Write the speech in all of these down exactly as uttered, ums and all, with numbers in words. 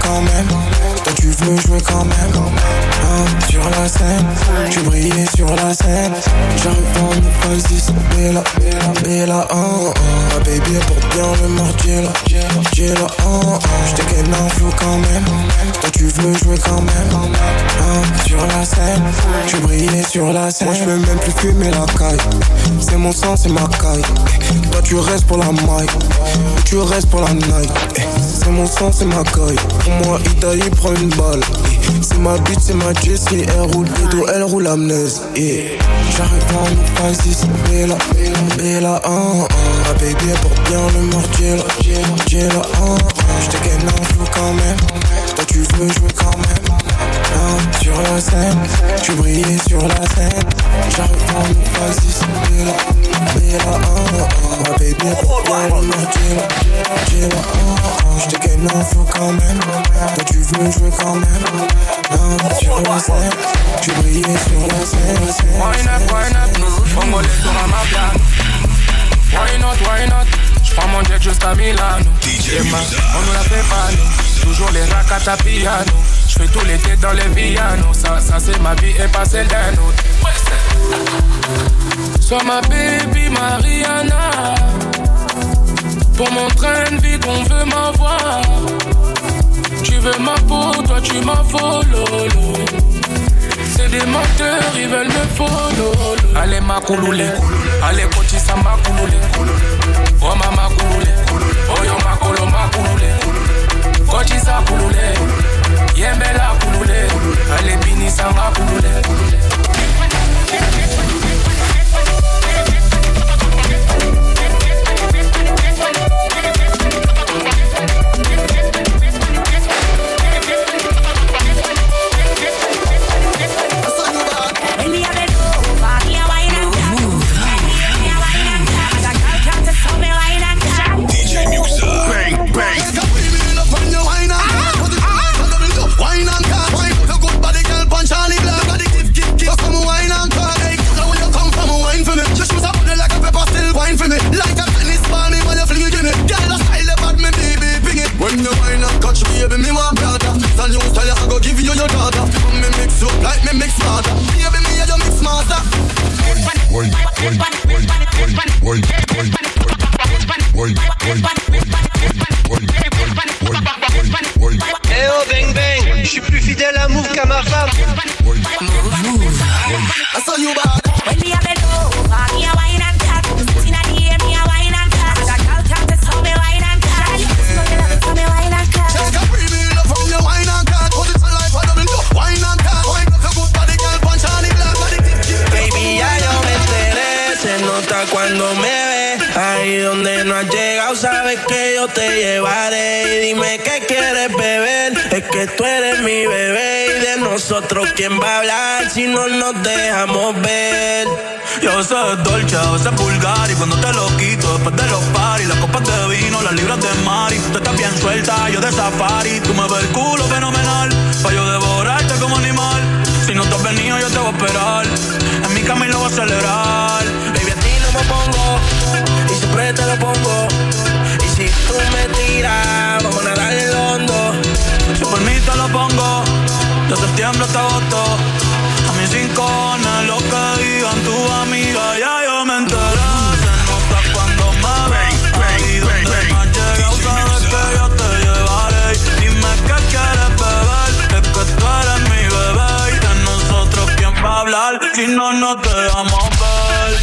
quand même. Toi tu veux jouer quand même. Hein, sur la scène, tu brillais sur la scène. J'arrive en neuf cinq six, Bella, Bella, Bella, oh, oh. Ma baby elle porte bien le Margiela, Margiela, oh, oh. J't'ai qu'elle en flou quand même. Toi tu veux jouer quand même. Hein, sur la scène, tu brillais sur la scène. Moi j'peux même plus fumer la caille. C'est mon sang, c'est ma caille. Toi tu restes pour la maille, tu restes pour la night. C'est mon sang, c'est ma caille. Pour moi Ida il prend une balle. C'est ma bitch, c'est ma Jessie. Elle roule plutôt, elle roule amneuse. J'arrive en neuf cinq six, Bella, Bella, oh, oh. Ma baby elle porte bien le Margiela, Margiela, oh, oh. J't'ai qu'elle en flou quand même. Toi tu veux jouer quand même. Hein, sur la scène, tu brillais sur la scène. J'arrive en neuf cinq six, Bella, Bella, oh, oh. Ma baby elle porte bien le Margiela, Margiela, oh, oh. J't'ai qu'elle en flou quand même. Toi tu veux jouer quand même. Hein, sur la scène, tu brillais sur la scène. Why not, why not? Congolais sur un mapiano. Why not, why not? J'prends mon jet jusqu'à Milano. Et ma, on nous la fait pas nous. Toujours les rackets à piano. J'fais tout l'été dans les pianos. Ça, ça c'est ma vie et pas celle d'un autre. Sois ma baby Mariana. Pour mon train de vie qu'on veut m'avoir. Tu veux ma peau, toi tu m'as follow. C'est des menteurs, ils veulent me follow. Allez ma couloulé, allez coach ça ma couloulé. Oh mama couloulé, oh yo ma colo ma couloulé. Coach ça couloulé, yembela couloulé. Allez bini ça ma couloulé. Baby, me want brother. Tell you style, I go give you your daughter. Come me mix up like me mix smarter. Baby, me a your mix master. Wine, wine, wine, wine, wine, wine. Eh oh bang bang, je suis plus fidèle à Move qu'à ma femme. I saw you bad. When me a bed over, me a wine and cat. Inna the air, me a wine and cat. I got girl talk to so me wine and cat. Smell me love it, so me wine and cat. Take a premium love from your wine and cat. Put it on life, I don't know. Wine and cat. Wine up a good body, girl, punch on the black body. Baby, ya yo me enteré. Se nota cuando me ve. Ahí donde no has llegado, sabes que yo te llevaré. Y dime qué quieres beber. Es que tú eres mi bebé. Y de nosotros, ¿quién va a hablar si no nos dejamos ver? Yo sé dolce, a veces vulgar. Y cuando te lo quito, después de los paris, las copas de vino, las libras de mari. Tú estás bien suelta, yo de safari. Tú me ves el culo fenomenal, pa' yo devorarte como animal. Si no te has venido, yo te voy a esperar. En mi camino voy a acelerar. Baby, a ti no me pongo, y siempre te lo pongo. Y si tú me tiras, vamos a nadar en el hondo. Si por mí te lo pongo, de septiembre hasta agosto. A mis rincones, lo que digan tus amigas, ya yo me enteré. Se nota cuando me ven, ahí donde no has llegado, sabes que yo te llevaré. Dime qué quieres beber, es que tú eres mi bebé. Y de nosotros, ¿quién va a hablar si no nos dejamos ver?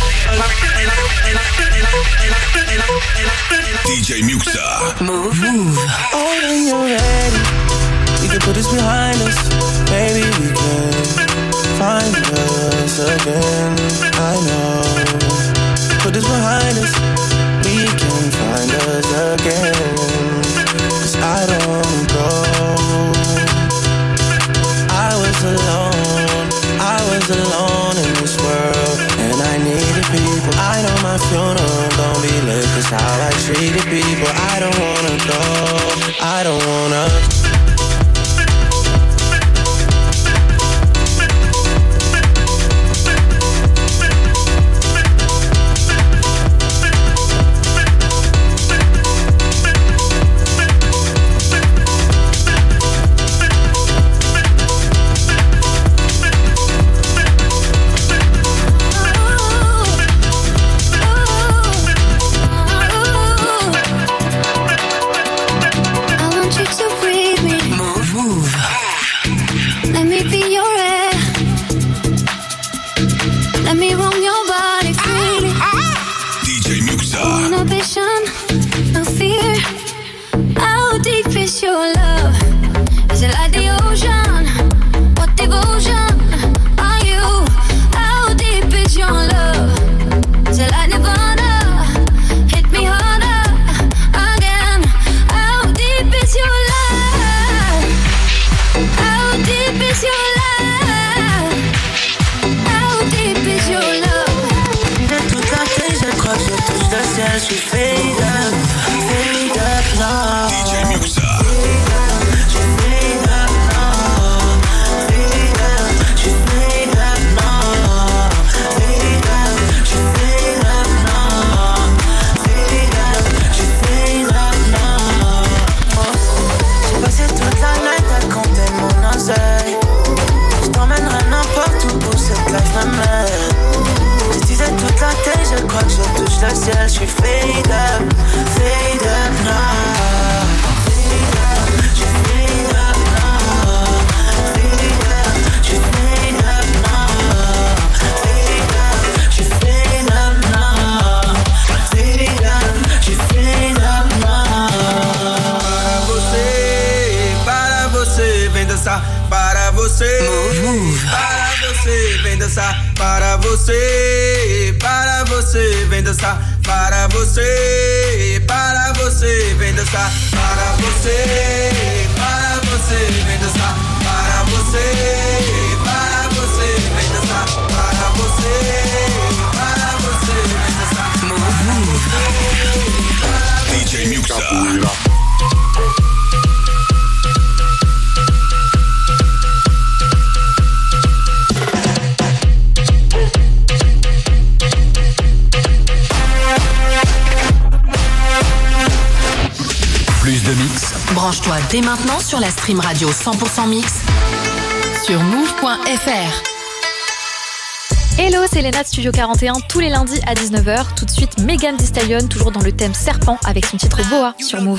D J Muxa. Move, move. Oh, when you're ready, we can put this behind us. Maybe we can find us again. I know. Put this behind us. We can find us again. Cause I don't go. I was alone. I was alone in this world. And I needed people. I know my funeral don't be lit. Cause how I treated people. I don't wanna go. I don't wanna. suis fade up, fade up now. D J Muxa. Je t'emmènerai n'importe où pour cette life m'amène. Je disais toute la tête, je crois que je touche le ciel. Je suis fade up, fade up now. Fade up, je suis fade up now. Fade up, je suis fade up now. Fade up, je suis fade up now. Fade up, je suis fade up now. Para você, para você, vem dançar. Para você, move, para você, vem dançar. Para você, para você, vem dançar. Para você, para você, vem dançar. Para você, para você, vem dançar. Para você, para você, vem dançar. Para você, para você, vem dançar. Move, D J Muxa. Plus de mix. Branche-toi dès maintenant sur la stream radio cent pour cent mix sur move point f r. Hello, c'est Léna de Studio quarante et un tous les lundis à dix-neuf heures. Tout de suite, Megan Thee Stallion, toujours dans le thème serpent avec son titre Boa sur Move.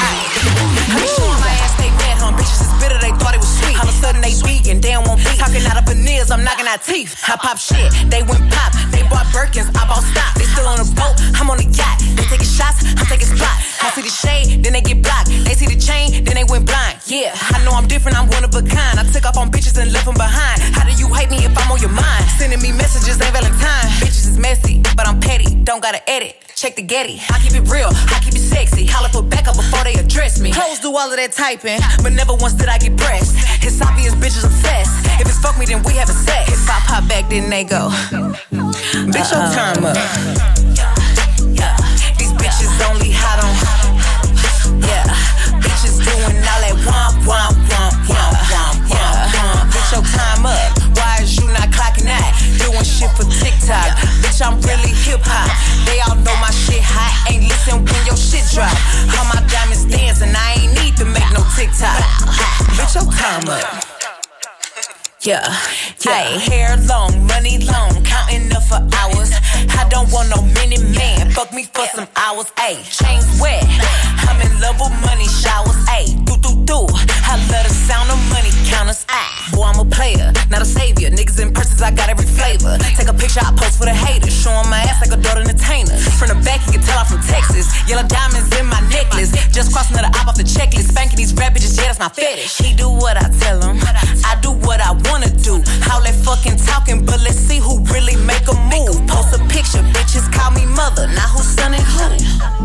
Bitches is bitter, they thought it was sweet. All of a sudden they vegan, they don't want beef. Talking out of veneers, I'm knocking out teeth. I pop shit, they went pop. They bought Birkins, I bought stock. They still on the boat, I'm on the yacht. They taking shots, I'm taking spots. I see the shade, then they get blocked. They see the chain, then they went blind. Yeah, I know I'm different, I'm one of a kind. I took off on bitches and left them behind. How do you hate me if I'm on your mind? Sending me messages, ain't Valentine. Bitches is messy, but I'm petty, don't gotta edit. Check the Getty, I keep it real, I keep it sexy. Holler for backup before they address me. Hoes do all of that typing, but never once did I get pressed. It's obvious bitches obsessed. If it's fuck me, then we having sex. If I pop back, then they go. Bitch, your time up. These bitches only hot on. Yeah, bitches doing all that womp, womp, womp, womp, womp, womp. Bitch, your time up. Why is you not clocking that? Doing shit for TikTok. Bitch, I'm really hip-hop. They all know my shit hot. Ain't listen when your shit drop. All my diamonds dancing. I ain't need to make no TikTok. Bitch, your time up. Yeah, yeah. Ay, hair long, money long, counting up for hours. I don't want no mini man, fuck me for some hours. Ayy, chains wet, I'm in love with money showers. Ayy, do do do, I love the sound of money counters. Ayy, boy I'm a player, not a savior. Niggas in purses, I got every flavor. Take a picture, I post for the haters. Show 'em my ass like a daughter entertainer. From the back, you can tell I'm from Texas. Yellow diamonds in my necklace. Just crossing another op off the checklist. Spanking these rap bitches, yeah, that's my fetish. He do what I tell him, I do what I wanna do. All that fucking talking, but let's see who really make a move. Post a picture, bitches call me mother. Now who's son and who?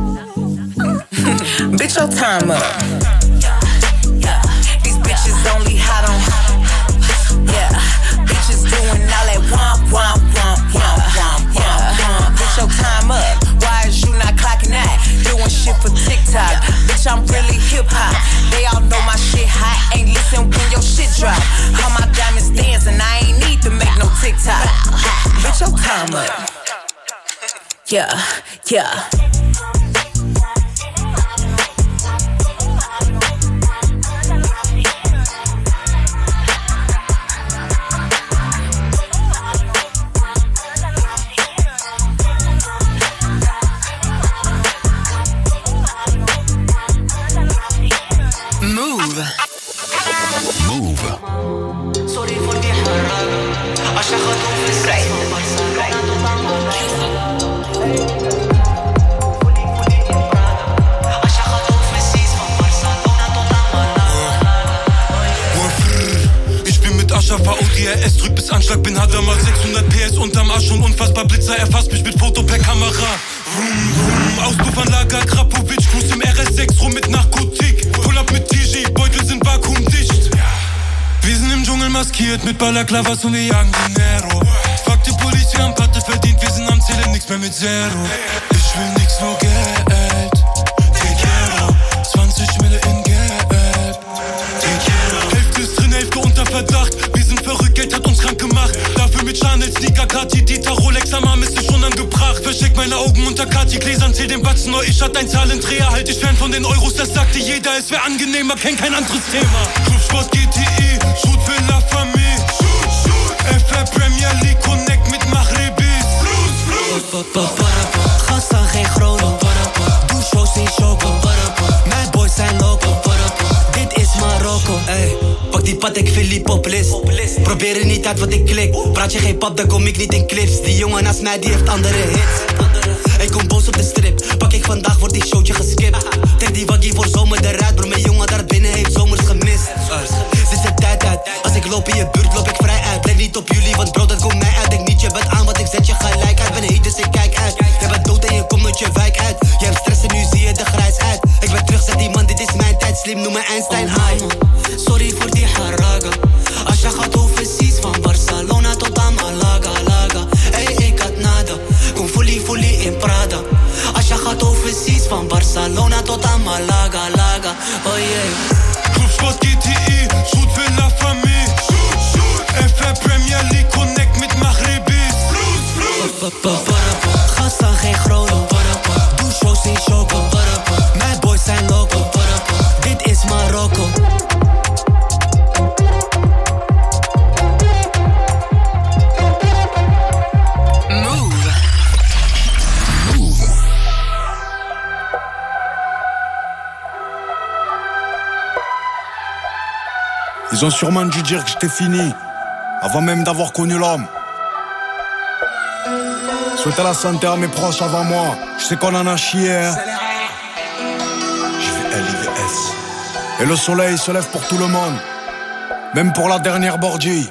Bitch, your time up. These bitches only hot on. Yeah, bitches doing all that womp, womp, womp, womp, womp, womp. Bitch, your time up. Why is you not clocking that? Doing shit for TikTok. Bitch, I'm really hip-hop. They all know my shit hot. Ain't listen when your shit drop. All my diamonds dancing. I ain't need to make no TikTok. Bitch, your time up. Yeah, yeah. Move. Move. Ich bin mit Aschafa O D R S, drück bis Anschlag, bin harter mal sechshundert P S unterm Arsch und unfassbar Blitzer, erfasst mich mit Foto per Kamera. Vroom, vroom, Auspuffanlager, Krapovic, cruise im R S sechs rum mit Narkotik. Pull up mit T G, Beutel sind vakuumdicht. Wir sind im Dschungel maskiert mit Balaklavas und wir jagen Dinero. Fuck die Polizei, wir haben Patte verdient, wir sind am Zählen, nix mehr mit Zero. Ich will nix, nur Geld. Verdacht. Wir sind verrückt, Geld hat uns krank gemacht. Dafür mit Chanel, Sneaker, Cartier, Dieter, Rolex, am Arm ist es schon angebracht. Versteck meine Augen unter Cartier-Gläsern, zähl den Batzen. Oh, ich hatte ein Zahlendreher, halt dich fern von den Euros. Das sagte jeder, es wär angenehmer, kenn kein anderes Thema. Clubsport, G T E, Shoot für La Famille. F R Premier League, Connect mit Maghrebis. Gasten geen chrono. Doe shows in choco. Mijn boys zijn loco. Dit is Marokko. Ey, pak die Patek Philippe op list. Probeer er niet uit wat ik klik. Praat je geen pap, dan kom ik niet in clips. Die jongen naast mij, die heeft andere hits. Ik kom boos op de strip. Pak ik vandaag, wordt die showtje geskipt. Trek die waggie voor zomer eruit. Bro, mijn jongen daar binnen heeft zomers gemist. Zit de tijd uit. Als ik loop in je buurt, loop ik vrij uit. Let niet op jullie, want bro, dat komt mij uit. Denk niet, je bent aan, want ik zet je gelijk uit. Ben heet, dus ik kijk uit. Je bent dood en je komt uit je wijk uit. Je hebt stress en nu zie je er grijs uit. Ik ben terug, zeg die man, dit is mijn tijd. Slim, noem me Einstein, high. Sorry voor die haraga. Als je gaat overseas, van Barcelona tot aan Malaga, Laga. Ey, ik had nada. Kom fully, fully in Prada. Als je gaat overseas, van Barcelona tot aan Malaga, Laga. Oh yeah. Clubsport, G T E, Shoot für La Famille. F R Premier League, Connect mit Maghrebis. Gasten geen chrono. Doe shows in choco. Mijn boys zijn loco. Dit is Marokko. Move. Ils ont sûrement dû dire que j'étais fini, avant même d'avoir connu l'homme. Souhaiter la santé à mes proches avant moi, je sais qu'on en a chié, hein. J'ai fait L I V S. Et le soleil se lève pour tout le monde, même pour la dernière bordille.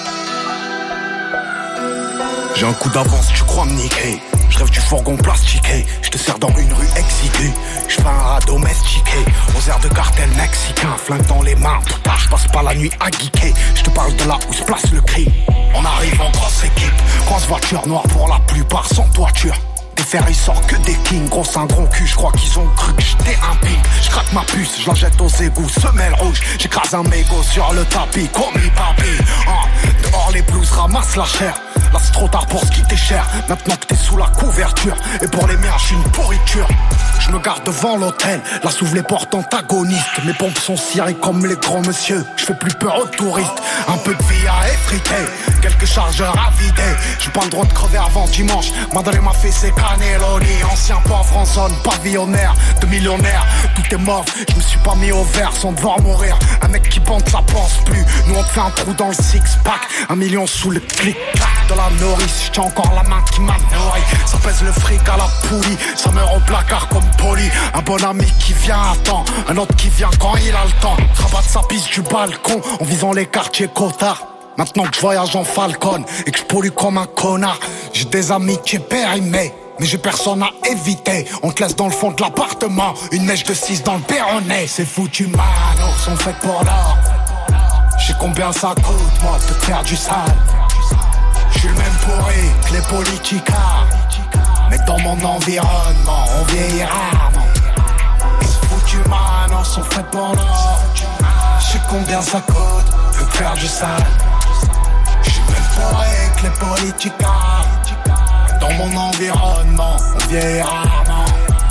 J'ai un coup d'avance, tu crois me niquer. Je rêve du fourgon plastiqué. Je te sers dans une rue exiguë. Je fais un rat domestiqué. Aux airs de cartel mexicain. Flingue dans les mains, tout part. Je passe pas la nuit à geeker. Je te parle de là où se place le crime. On arrive en grosse équipe. Grosse voiture noire pour la plupart sans toiture. Des fers ils sortent que des kings. Gros un gros cul, je crois qu'ils ont cru que j'étais un ping. Je gratte ma puce, je la jette aux égouts. Semelle rouge, j'écrase un mégot sur le tapis. Commis papy, hein. Dehors les blues ramassent la chair. Là c'est trop tard pour se quitter cher. Maintenant que t'es sous la couverture. Et pour les miens j'suis une pourriture. Je me garde devant l'hôtel. Là s'ouvrent les portes antagonistes. Mes pompes sont cirées comme les grands monsieur. Je fais plus peur aux touristes. Un peu de vie à effriter. Quelques chargeurs à vider. J'ai pas le droit de crever avant dimanche. Madre m'a fait ses cannelloni. Ancien pauvre en zone pavillonnaire. De millionnaire, tout est mort. Je me suis pas mis au vert sans devoir mourir. Un mec qui bande ça pense plus. Nous on te fait un trou dans le six-pack. Un million sous le clic-clac de la nourrice. J'tiens encore la main qui m'a nourri. Ça pèse le fric à la poulie. Ça meurt au placard comme poli. Un bon ami qui vient à temps. Un autre qui vient quand il a le temps. Rabatte sa piste du balcon en visant les quartiers cotards. Maintenant que je voyage en Falcon et que je pollue comme un connard. J'ai des amis qui périmés, mais j'ai personne à éviter. On te laisse dans le fond de l'appartement. Une mèche de six dans le péroné. C'est foutu mano, sont faites pour l'or. J'sais combien ça coûte moi de te faire du sale. J'suis le même pourri que les politicards. Mais dans mon environnement on vieillira. C'est foutu mano, sont faites pour l'or. J'sais combien ça coûte de te faire du sale. J'suis le même pourri que les politicards. Dans mon environnement, on vieillira, non.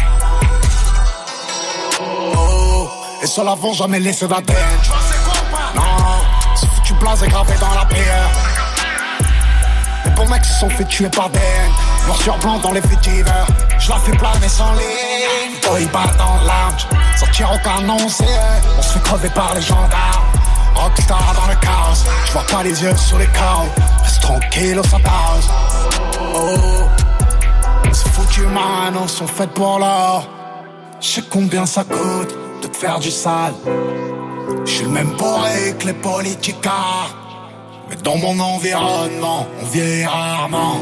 Oh, et sur l'avant, jamais laissé d'A D N. Non, c'est foutu blasé gravé dans la pierre. Les bons mecs se sont fait tuer par D N. Noir sur blanc dans les faits divers. Je la fais planer sans ligne. Oh, il bat dans l'âge. Sortir aucun nom, c'est on se fait crever par les gendarmes. Rockstar dans le chaos. Je vois pas les yeux sur les carreaux. Reste tranquille, ça passe. Oh, c'est foutu mano, sont faites pour l'or. J'sais combien ça coûte de te faire du sale. J'suis le même bourré que les politicards. Mais dans mon environnement, on vieillit rarement.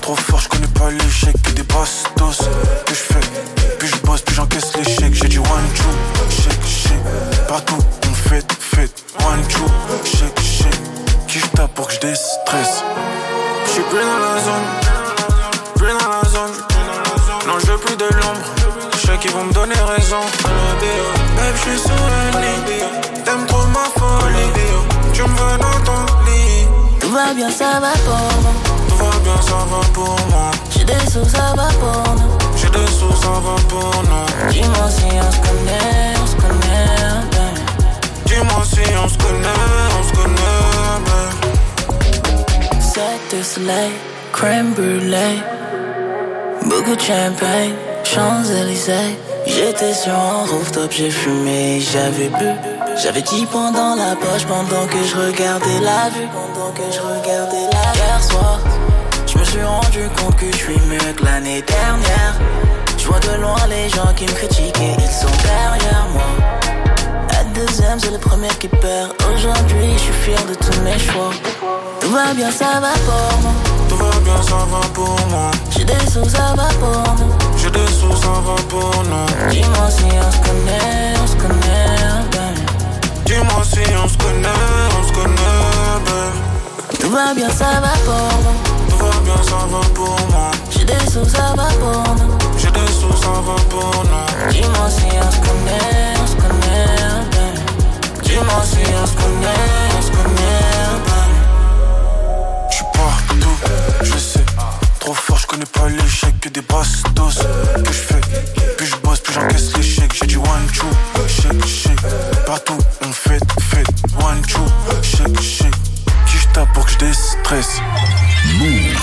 trop fort, je connais pas l'échec. Que des bastos que je fais. Puis je bosse, puis j'encaisse l'échec. J'ai du one, two, shake, shake. Partout, on fait, fait. One, two, shake, shake. Qui je tape pour que je déstresse. J'suis plus dans la zone. Plus dans la zone. Non, je veux plus de l'ombre. Je sais qu'ils vont me donner raison. Babe, j'suis sur un lit. T'aimes trop ma folie. Tu me veux dans ton lit. Tout va bien, ça va pour moi. Tout va bien, ça va pour moi. J'ai des sous, ça va pour nous. J'ai des sous, ça va pour nous. Dis-moi si on se connaît, on se connaît bien. Dis-moi si on se connaît, on se connaît bien. Sept de soleil, crème brûlée. Beaucoup de champagne, Champs-Élysées. J'étais sur un rooftop, j'ai fumé, j'avais bu. J'avais dix points dans la poche pendant que je regardais la vue. Pendant que je regardais la vue. Hier soir, je me suis rendu compte que je suis mieux que l'année dernière. Je vois de loin les gens qui me critiquent et ils sont derrière moi. La deuxième, c'est le premier qui perd. Aujourd'hui, je suis fier de tous mes choix. Tout va bien, ça va pour moi. Tout va bien, ça va pour moi. J'ai des sous, ça va pour nous. J'ai des sous, ça va pour nous. Dis-moi si on se connaît, on se connaît bien. Dis-moi si on se connaît, on se connaît bien. Tout va bien, ça va pour moi. Tout va bien, ça va pour moi. J'ai des sous, ça va pour nous. J'ai des sous, ça va pour nous. Dis-moi si on se connaît, on se connaît bien. Dis-moi si on se connaît, on se connaît bien. J'suis partout, je sais. Trop fort, j'connais pas l'échec. Que des bastos que j'fais. Puis j'bosse, puis j'encaisse l'échec. J'ai du one, two, shake, shake. Partout, on fait, fait. One, two, shake, shake. Qui j'tape pour que j'déstresse. Move.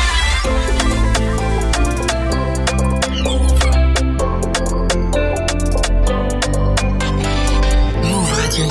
Move Radio.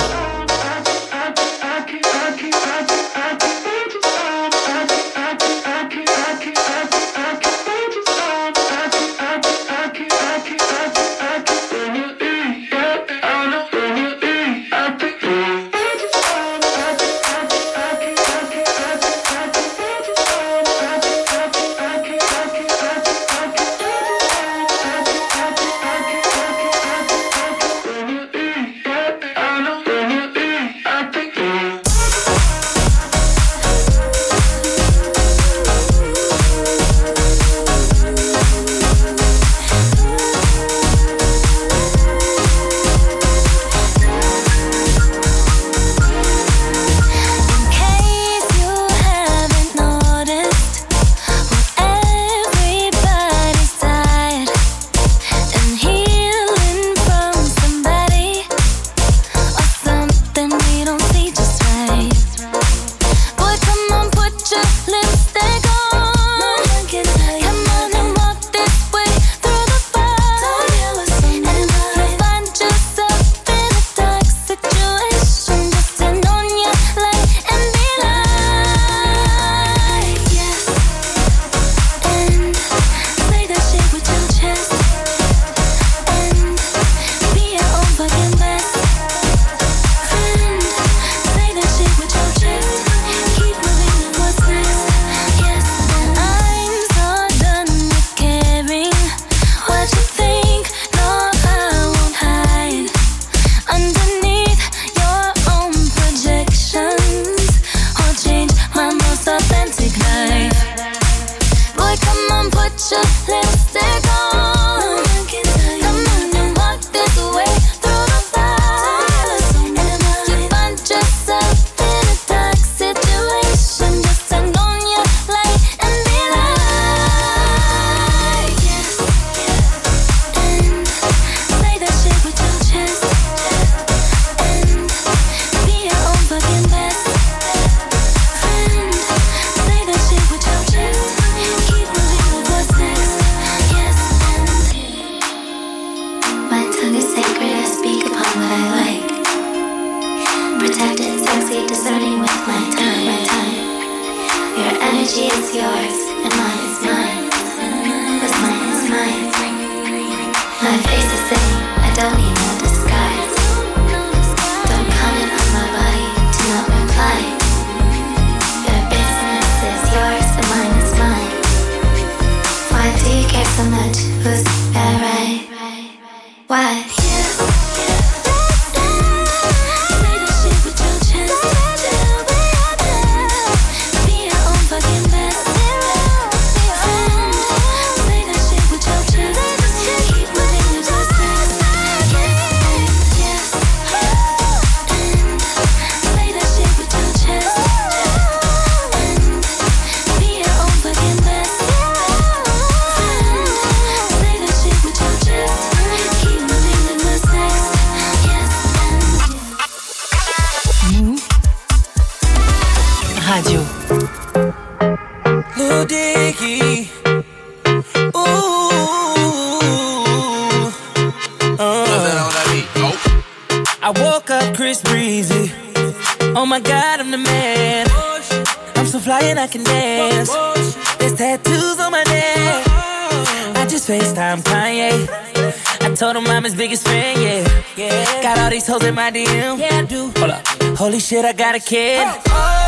pussy, alright. Why? Radio. Lil Dicky. Ooh. Uh. I woke up Chris Breezy. Oh my God, I'm the man. I'm so fly and I can dance. There's tattoos on my neck. I just FaceTime Kanye. I told him I'm his biggest fan, yeah. yeah. Got all these hoes in my D M. Yeah, I do. Hold up. Holy shit, I got a kid. Oh,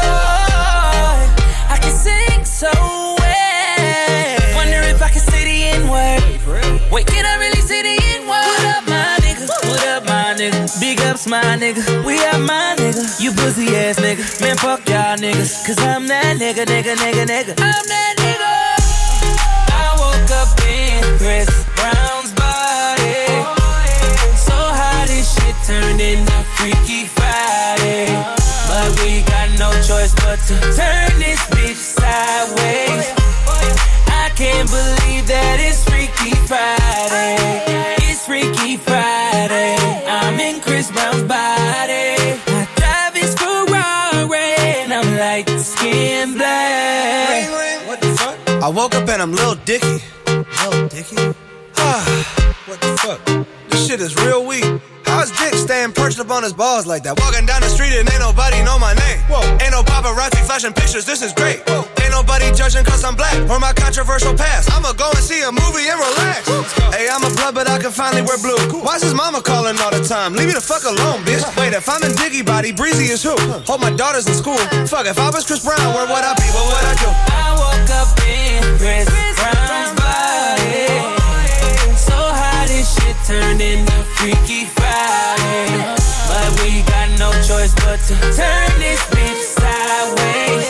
oh, I can sing so well. Wonder if I can say the N-word. Wait, can I really say the N-word? What up, my nigga? What up, my nigga? Big ups, my nigga. We are my nigga. You pussy ass nigga. Man, fuck y'all niggas. Cause I'm that nigga, nigga, nigga, nigga. I'm that nigga. I woke up in Chris Brown's body. So how this shit turned into Freaky Friday. But we got no choice but to turn this bitch sideways. I can't believe that it's Freaky Friday. It's Freaky Friday. I'm in Chris Brown's body. I drive his Ferrari and I'm like skin black. Ring, ring. What the fuck? I woke up and I'm Lil Dicky. Lil Dicky? Ah, what the fuck? This shit is real weak. How's Dick staying perched up on his balls like that? Walking down the street and ain't nobody know my name. Whoa. Ain't no paparazzi flashing pictures, this is great. Whoa. Ain't nobody judging cause I'm black or my controversial past. I'ma go and see a movie and relax. Hey, I'm a blood but I can finally wear blue. Cool. Why's his mama calling all the time? Leave me the fuck alone, bitch. Wait, if I'm in Diggy body, Breezy is who? Hope my daughter's in school. Fuck, if I was Chris Brown, where would I be? What would I do? I woke up in Chris Brown's body. So how this shit turned into Freaky Friday. But we got no choice but to turn this bitch sideways.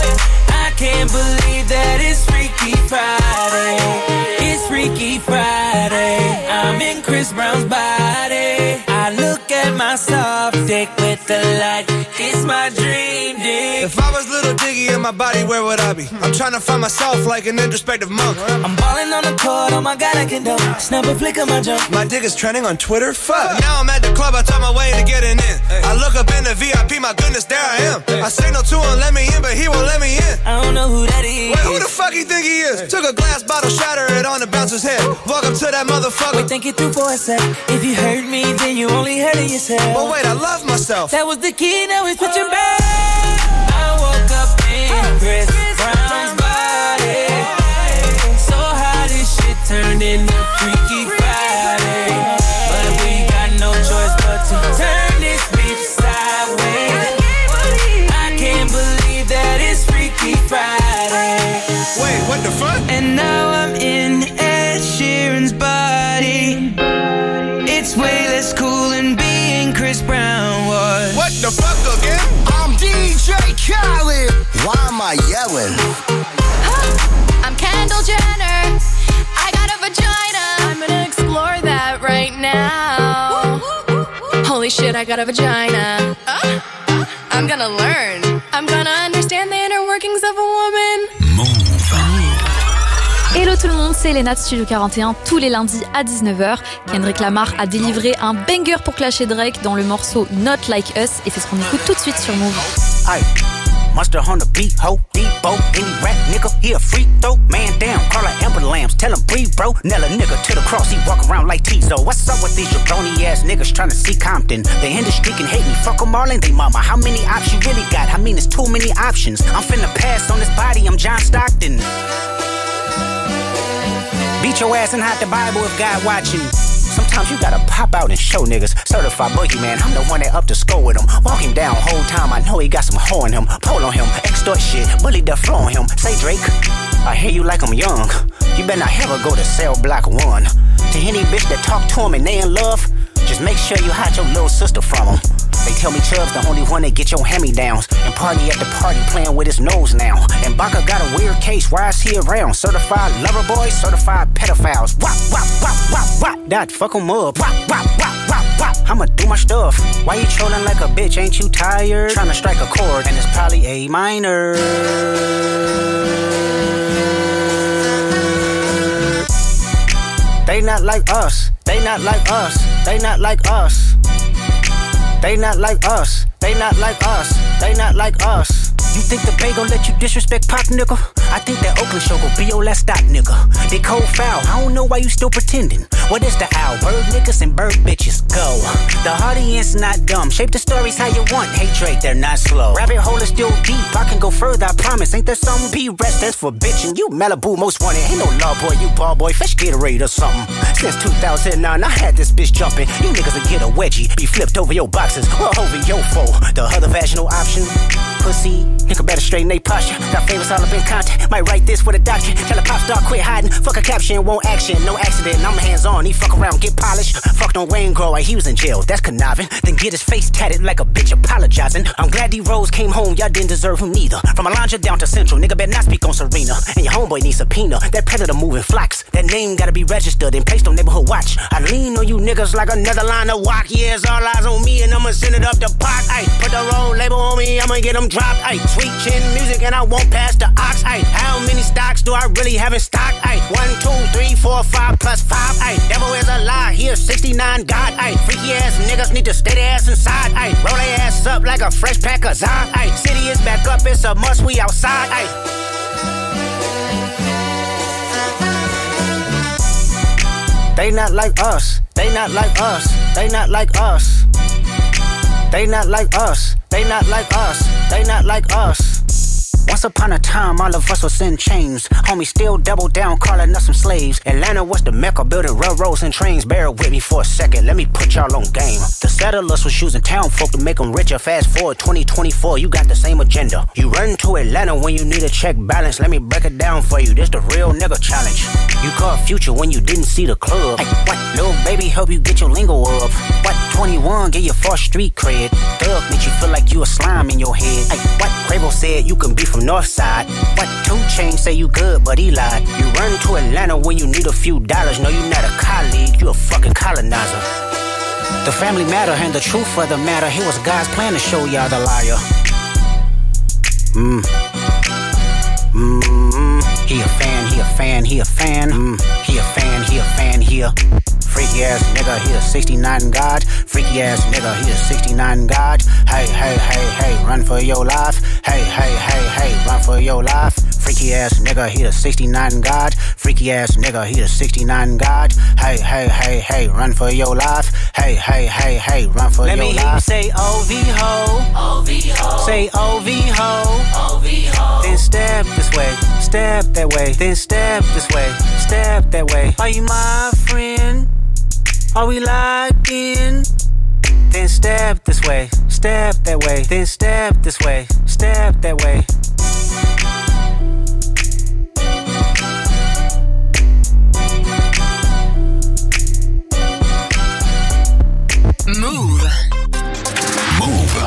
I can't believe that it's Freaky Friday. It's Freaky Friday. I'm in Chris Brown's body. I look at my soft dick with the light. It's my dream dick. If I was Little Diggy in my body, where would I be? I'm trying to find myself like an introspective monk. I'm balling on the court, oh my God, I can do. Snap a flick of my jump. My dick is trending on Twitter, fuck. Now I'm at the club, I talk my way to getting in. I look up in the V I P, my goodness, there I am. I signal to him, let me in, but he won't let me in. I don't know who that is. Wait, who the fuck you think he is? Took a glass bottle, shatter it on the bouncer's head. Walk up to that motherfucker. Wait, think it through for a sec. If you hurt me, then you only hurting yourself. But wait, I love myself. That was the key, now it's switching back. I woke up in Chris Brown's body. So how this shit turned into Freaky Friday. But we got no choice but to turn this bitch sideways. I can't believe that it's Freaky Friday. Wait, what the fuck? And now I'm in Ed Sheeran's body. It's way less cool than being Chris Brown was. What the fuck again? I'm D J Khaled. Why am I yelling? Huh, I'm Kendall Jenner. I got a vagina. I'm gonna explore that right now. Holy shit, I got a vagina. Uh, I'm gonna learn. I'm gonna understand the inner workings of a woman. Move. Hello tout le monde, c'est Elena de Studio quarante et un, tous les lundis à dix-neuf heures. Kendrick Lamar a délivré un banger pour clasher Drake dans le morceau Not Like Us, et c'est ce qu'on écoute tout de suite sur Move. Aye. Monster on the beat, ho, Debo, any rap nigga, he a free throw, man down, call her Amber Lambs, tell him breathe, bro, nail a nigga to the cross, he walk around like Tizo. What's up with these jabroni ass niggas trying to see Compton? The industry can hate me, fuck them all and they mama. How many options you really got? I mean, it's too many options. I'm finna pass on this body, I'm John Stockton. Beat your ass and hide the Bible if God watching. Sometimes you gotta pop out and show niggas. Certified boogeyman, I'm the one that up the score with him. Walk him down whole time, I know he got some hoe in him. Pole on him, extort shit, bully the flow on him. Say Drake, I hear you like I'm young. you better not ever go to cell block one. To any bitch that talk to him and they in love, just make sure you hide your little sister from him. They tell me Chubb's the only one that get your hand-me-downs and party at the party playing with his nose now. And Baka got a weird case, why is he around? Certified lover boys, certified pedophiles. Wop, wop, wop, wop, wop, that fuck him up. Wop, wop, wop, wop, wop, I'ma do my stuff. Why you trolling like a bitch, ain't you tired? Trying to strike a chord and it's probably A minor. They not like us, they not like us, they not like us. They not like us, they not like us, they not like us. You think the Bay gon' let you disrespect Pop, nigga? I think that Oakland show gon' be your last stop, nigga. They cold foul, I don't know why you still pretending. What is the owl? Bird niggas and bird bitches, go. The audience not dumb, shape the stories how you want. Hey Drake, they're not slow. Rabbit hole is still deep, I can go further, I promise. Ain't there some B-rest that's for bitchin'? You Malibu most wanted, ain't no law boy, you ball boy. Fresh Gatorade or something. Since two thousand nine, I had this bitch jumping. You niggas will get a wedgie, be flipped over your boxes, or over your foe. The other vaginal option, pussy. Nigga better straighten they posture. Got favors all up in contact. Might write this with a doctrine. Tell a pop star quit hiding. Fuck a caption, won't action. No accident, I'm hands on. He fuck around, get polished. Fucked on Wayne Grow, he was in jail. That's conniving. Then get his face tatted like a bitch apologizing. I'm glad D-Rose came home, y'all didn't deserve him neither. From Alondra down to Central, nigga better not speak on Serena. And your homeboy needs subpoena. That predator moving flocks. That name gotta be registered and placed on neighborhood watch. I lean on you niggas like another line of walk. Yeah, it's all eyes on me and I'ma send it up the park. Ay, put the road label on me, I'ma get them dropped. Ay, sweet chin music and I won't pass the ox. Ay, how many stocks do I really have in stock? Ay, one, two, three, four, five plus five. Ay, devil is a lie, here sixty-nine God. Ay, freaky ass niggas need to stay their ass inside. Ay, roll their ass up like a fresh pack of Zod. Ay, city is back up, it's a must, we outside. Ay. They not like us, they not like us, they not like us. They not like us, they not like us, they not like us. Once upon a time, all of us was in chains. Homie still double down, calling us some slaves. Atlanta was the mecca, building railroads and trains. Bear with me for a second, let me put y'all on game. The settlers was using town folk to make them richer. Fast forward twenty twenty-four, you got the same agenda. You run to Atlanta when you need a check balance. Let me break it down for you, this the real nigga challenge. You caught Future when you didn't see the club. Hey, what, little baby help you get your lingo up. What, twenty-one, get your first street cred. Thug made you feel like you a slime in your head. Hey, what, Quavo said you can be from Northside. What, two Chainz say you good, but he lied. You run to Atlanta when you need a few dollars. No, you not a colleague, you a fucking colonizer. The family matter and the truth of the matter. Here was God's plan to show y'all the liar. Mmm. Mmm. He a fan, he a fan, he a fan. Mmm. He a fan, he a fan, he a freaky ass nigga, he a sixty-nine God. Freaky ass nigga, he a sixty-nine God. Hey, hey, hey, hey, run for your life. Hey, hey, hey, hey, run for your life. Freaky ass nigga, he a sixty-nine God. Freaky ass nigga, he a sixty-nine God. Hey, hey, hey, hey, run for your life. Hey, hey, hey, hey, run for Let your life. Let me hear you say O V ho. O V ho. Say O V ho. O V ho. Then step this way, step that way. Then step this way, step that way. Are you my friend? Are we locked in? Then step this way, step that way. Then step this way, step that way. Move. Move.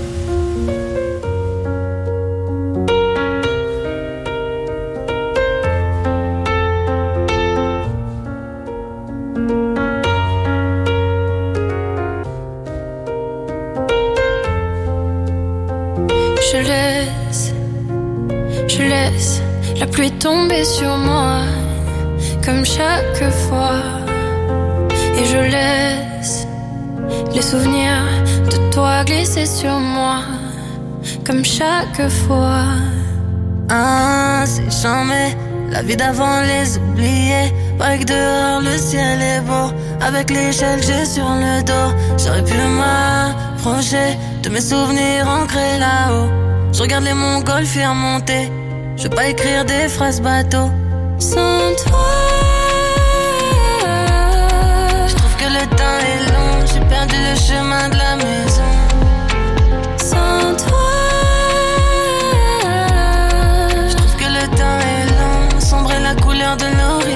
Je laisse, je laisse la pluie tomber sur moi, comme chaque fois. Et je laisse les souvenirs de toi glisser sur moi, comme chaque fois. Ah, c'est jamais la vie d'avant, les oublier. Pas que dehors le ciel est beau, avec l'échelle j'ai sur le dos. J'aurais pu m'approcher de mes souvenirs ancrés là-haut. Je regarde les montgolfières monter, je veux pas écrire des phrases bateau. Sans toi, je trouve que le temps est long, j'ai perdu le chemin de la maison. Sans toi, je trouve que le temps est long, sombre est la couleur de l'eau.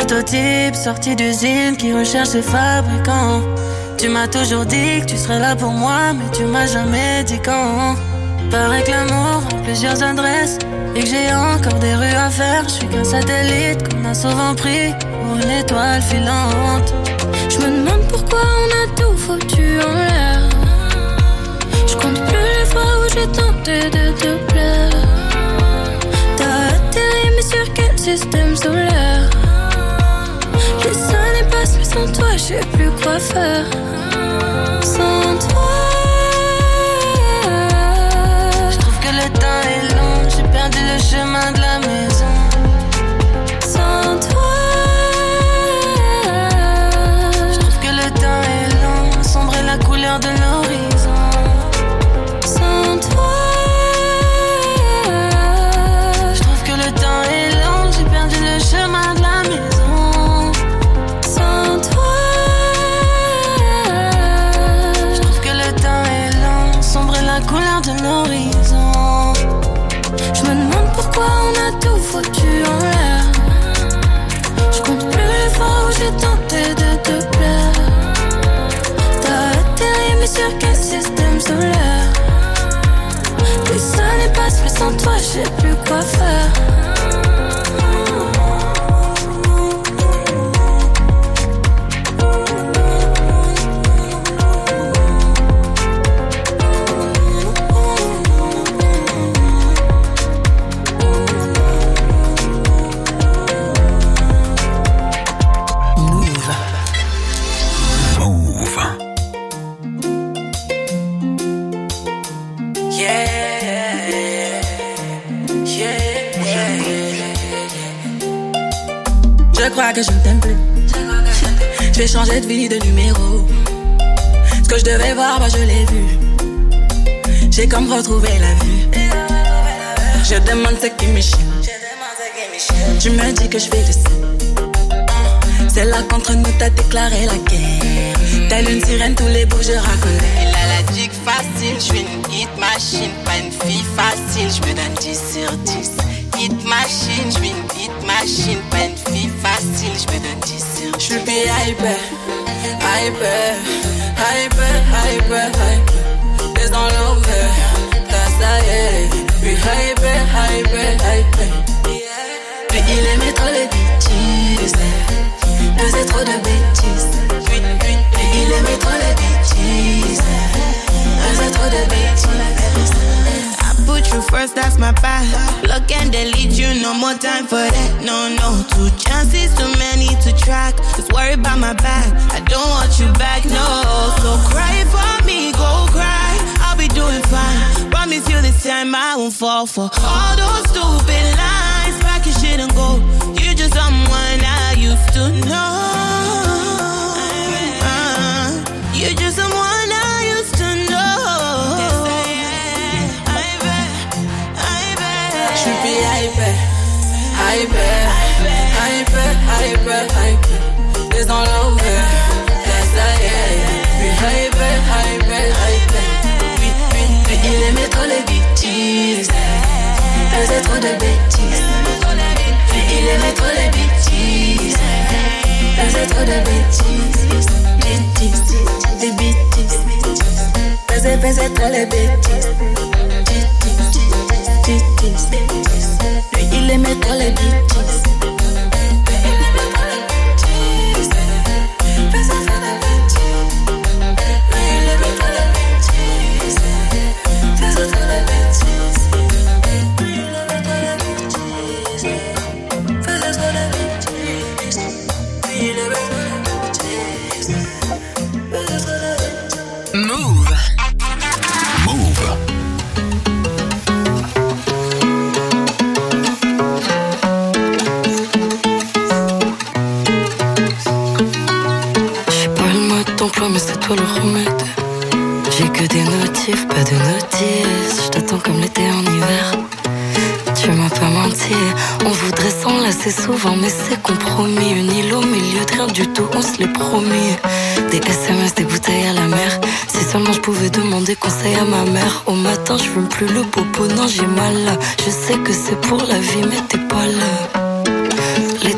Prototype sorti d'usine qui recherche ses fabricants. Tu m'as toujours dit que tu serais là pour moi, mais tu m'as jamais dit quand. Paraît que l'amour a plusieurs adresses et que j'ai encore des rues à faire. Je suis qu'un satellite qu'on a souvent pris pour une étoile filante. Je me demande pourquoi on a tout foutu en l'air. Je compte plus les fois où j'ai tenté de te plaire. T'as atterri mais sur quel système solaire? Les années passent mais sans toi je sais plus quoi faire. Sans toi je trouve que le temps est long. J'ai perdu le chemin de la maison. Sans toi je trouve que le temps est long. Sombrer la couleur de l'horizon. Sans toi je trouve que le temps est long. J'ai perdu le chemin de la maison. Sans toi je trouve que le temps est long. Sombrer la couleur de l'horizon. Je me demande pourquoi on a tout foutu en l'air. Je compte plus les fois où j'ai tenté de te plaire. T'as atterri mais sur quel système solaire? Les années passent mais sans toi je sais plus quoi faire. Je crois que je ne t'aime plus. Je vais changer de vie, de numéro. Ce que je devais voir, bah je l'ai vu. J'ai comme retrouvé la vue. Je demande ce qui me chie. Tu me dis que je fais le scène. C'est là qu'entre nous t'as déclaré la guerre. Telle une sirène, tous les bouts je raconte. Elle a la dick facile, je suis une hit machine. Pas une fille facile, je me donne dix sur dix. Hit machine, je suis une hit machine. Pas une fille facile, je me donne dix sur dix. Je suis hyper, hyper, hyper, hyper, hyper, hyper. T'es dans l'over, t'as ça y est. Puis hyper, hyper, hyper. Puis il aimait trop les bêtises. Faisait trop de bêtises. Puis, puis, puis il aimait trop les bêtises. Faisait trop de bêtises. I put you first, that's my path. Look and delete you, no more time for that. No, no, two chances, too many to track. Just worry about my back, I don't want you back, no. So cry for me, go cry, I'll be doing fine. Promise you this time I won't fall for all those stupid lies. Pack your shit and go, you're just someone I used to know. uh, You're just someone I used to know. J'suis hyper, hyper, hyper, hyper, hyper. T'es dans l'over, t'as ça y est. Puis hyper, hyper, hyper. Puis, puis, puis il aimait trop les bêtises. Faisait trop de bêtises. Puis il aimait trop les bêtises. Faisait trop de bêtises. Bêtises, des bêtises. Faisait, faisait trop les bêtises. Bêtises, bêtises. Lui il aimait trop les bêtises. Move. Move. Mais c'est toi le remède. J'ai que des notifs, pas de notices. Je t'attends comme l'été en hiver. Tu m'as pas menti. On voudrait s'enlacer souvent, mais c'est compromis. Une île au milieu de rien du tout, on se l'est promis. Des S M S, des bouteilles à la mer. Si seulement je pouvais demander conseil à ma mère. Au matin, je fume plus le popo, non j'ai mal là. Je sais que c'est pour la vie, mais t'es pas là. Les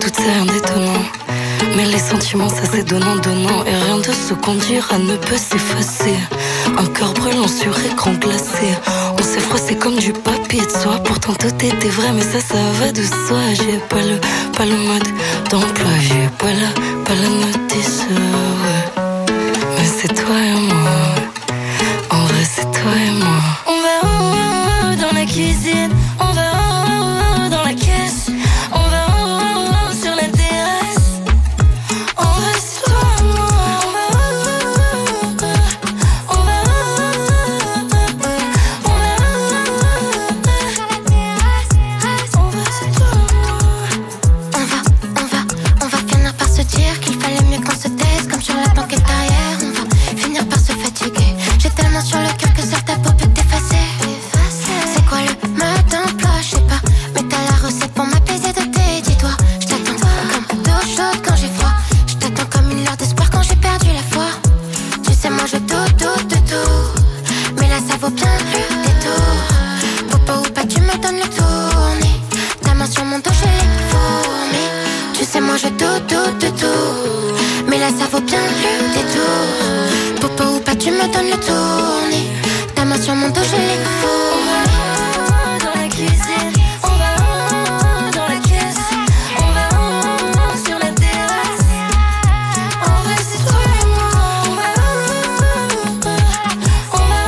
tout c'est rien d'étonnant. Mais les sentiments ça c'est donnant-donnant. Et rien de ce qu'on dira ne peut s'effacer. Un cœur brûlant sur écran glacé. On s'est froissé comme du papier de soie. Pourtant tout était vrai mais ça ça va de soi. J'ai pas le, pas le mode d'emploi. J'ai pas la, pas la notice, ouais. Mais c'est toi et moi. En vrai c'est toi et moi. On va oh, oh, oh, dans la cuisine. On va oh, oh, oh, dans la caisse. On va oh, oh, oh, sur la terrasse. En vrai c'est toi et moi. On va oh, oh, oh, oh. On va oh, oh, oh, oh. On va oh, oh, oh, oh. En vrai c'est toi et moi. On va, on va, on va finir par se dire qu'il fallait mieux qu'on se taise. Comme sur la banquette arrière. On va finir par se fatiguer. J'ai tellement sur le cœur que certains peaux peut t'effacer. C'est quoi le mode d'emploi, je sais pas. Mais t'as la recette pour m'apaiser de tes dis-toi. Je t'attends comme d'eau chaude quand j'ai froid. Je t'attends comme une lueur d'espoir quand j'ai perdu la foi. Tu sais moi je doute, doute de tout. Mais là ça vaut bien le détour. Popo ou pas tu me donnes le tournis. Ta main sur mon dos je l'ai fourmi. Tu sais moi je doute, doute de tout. Mais là ça vaut bien le détour. Popo ou pas tu me donnes le tournis. Ta main sur mon dos je l'ai fourmi. Dans la cuisine. On va oh, dans la caisse. On va oh, sur la terrasse. En vrai c'est toi et moi. On va oh, on va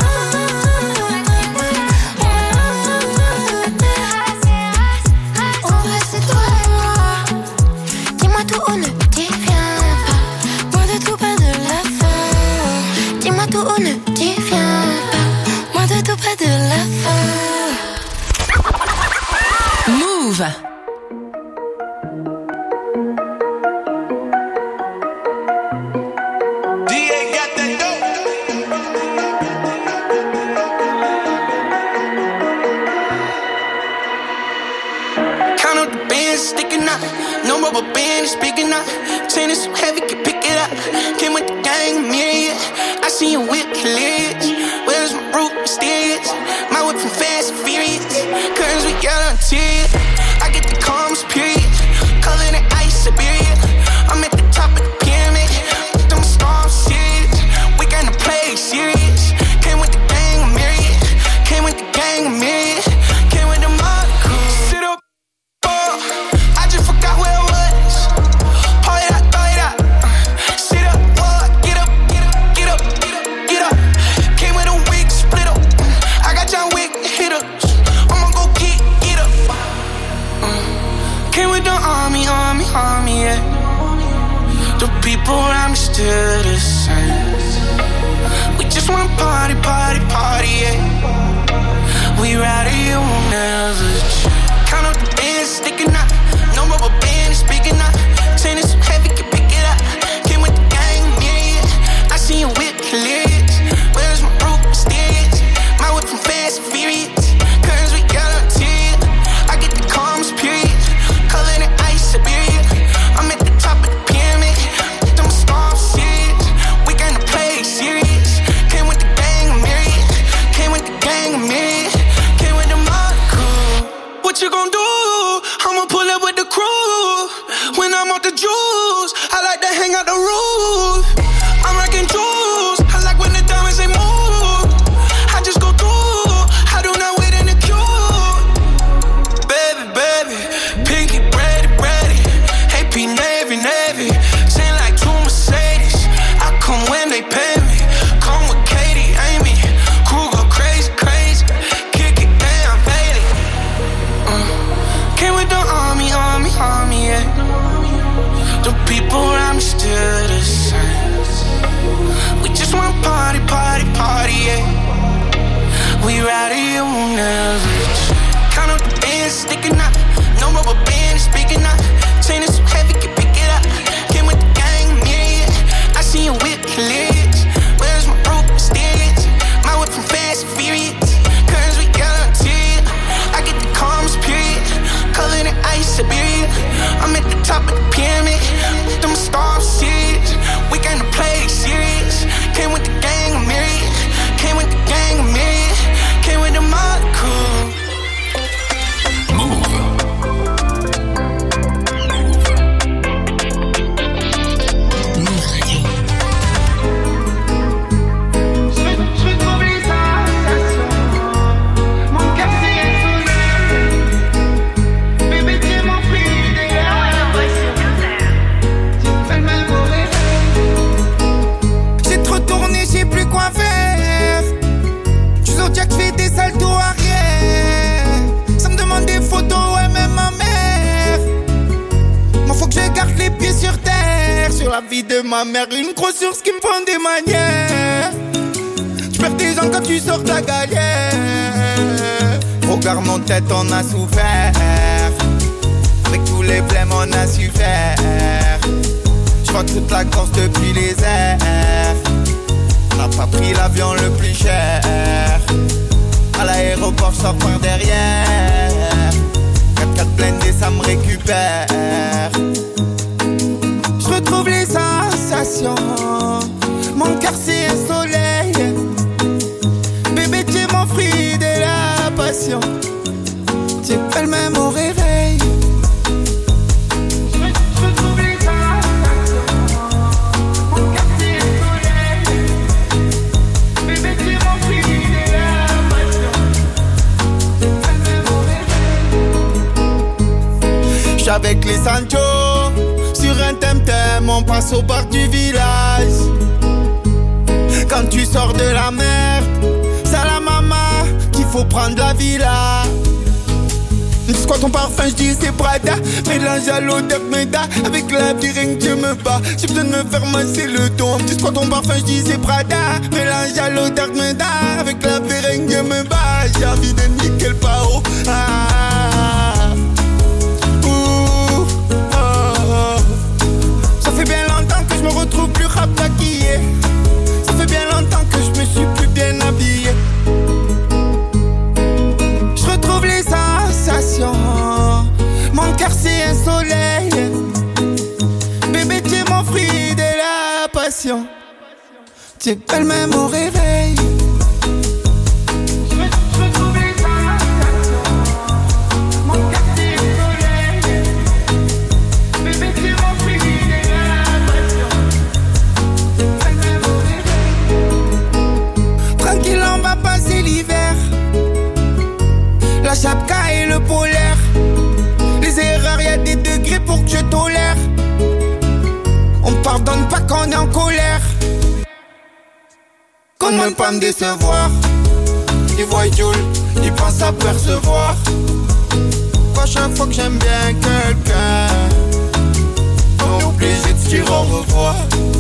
oh, en vrai c'est toi et moi. Dis-moi tout ou ne dis rien pas. Moi de tout pas de la fin. Dis-moi tout ou ne dis rien pas. Moi de tout pas de la fin. Move. Count up the bands sticking out. No rubber band is speaking out. Chain is so heavy, can pick it up. Came with the gang, myriad. I see you with hilarious. Where's my root mysterious? My whip from fast and furious. Curtains we got on tears. I get the calmest period. Covered in ice, Siberia. I'm at the top of the pyramid. With them storms serious. We gonna play serious. Came with the gang, myriad. Came with the gang, myriad. Came with the mud crew. Sit up. I just forgot where I was. Pour it out, throw it out. Sit up, boy, get up, get up, get up, get up, get up. Came with a wig, split up. I got John Wick hitters. I'ma go get, get up. Uh, came with the army, army, army, yeah. The people around me still the same. We just wanna party, party, party, yeah. We ride it, you won't never change. Count up the bands sticking out. No rubber band is speaking out. Chain is so heavy, can pick it up. Came with the gang, myriad. I see you with hilarious. Where's my root mysterious? My whip from fast and furious. Curtains we got on tears. I get the calmest period. Covered in ice, Siberia. I'm at the top of the pyramid. With them storms serious. We gonna play serious. Came with the gang, myriad. Came with the gang, myriad. Came with the mud crew. What you gon' do? I'ma pull up with the crew. When I'm off the juice, I like to hang out the roof. I'm rocking jewels. I like when the diamonds they move. I just go through. I do not wait in the queue. Baby, baby, pinky, ready, ready. A P Navy, Navy. Sing like two Mercedes. I come when they pay me. Come with Katie, Amy. Crew go crazy, crazy. Kick it down, Bailey. Uh, came with the army, army, army, yeah. The people around me still the same. la vie de ma mère. Une grosse source qui me prend des manières. J'perds des gens quand tu sors de la galère. Regarde mon tête, on a souffert. Avec tous les blèmes, on a su faire. J'crois toute la Corse depuis les airs. On n'a pas pris l'avion le plus cher. À l'aéroport, j'sors par derrière. quatre-quatre blindés, ça me récupère. J'retrouve les sensations. Mon cœur c'est un soleil. Bébé, tu es mon fruit de la passion. Tu es le même au réveil. J'retrouve les sensations. Mon cœur c'est un soleil. Bébé, tu es mon fruit de la passion. Tu es le même au réveil. J'suis avec les Sancho. Sur un temtem, on passe au bar du village. Quand tu sors de la mer, c'est à la maman qu'il faut prendre la villa. C'est quoi ton parfum, je dis c'est Prada. Mélange à l'odeur Meda. Avec la vie rien que Dieu me bat. J'ai besoin de me faire masser le dos. C'est quoi ton parfum, je dis c'est Prada. Mélange à l'odeur Meda. Avec la vie rien que Dieu me bat. J'ai envie de niquer le pao. Ah. Ouh. Oh. Ça fait bien longtemps que je me retrouve plus rap maquillé. Ça fait bien longtemps que je me suis plus bien habillé. Je retrouve les sensations. Mon cœur c'est un soleil. Bébé, tu es mon fruit de la passion. Tu es belle même au réveil. Je retrouve les sensations. Mon cœur c'est un soleil. Bébé, tu es mon fruit de la passion. Tranquille, on va passer l'hiver. La chapka et le polaire. Les erreurs, y'a des degrés pour que je tolère. On pardonne pas quand on est en colère. Comment pas me décevoir? Il voit Jules, il pense à percevoir. Quoi, chaque fois que j'aime bien quelqu'un, on est obligé de se dire au revoir.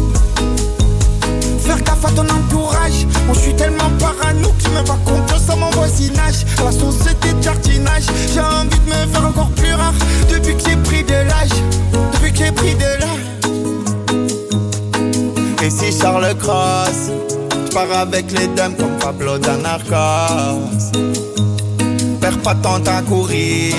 Faire gaffe à ton entourage. Moi je suis tellement parano que je me fais confiance à mon voisinage. À la société de jardinage. J'ai envie de me faire encore plus rare. Depuis que j'ai pris de l'âge. Depuis que j'ai pris de l'âge. Et si Charles Cross, je pars avec les dames comme Pablo Danarcos. Perds pas ton temps à courir.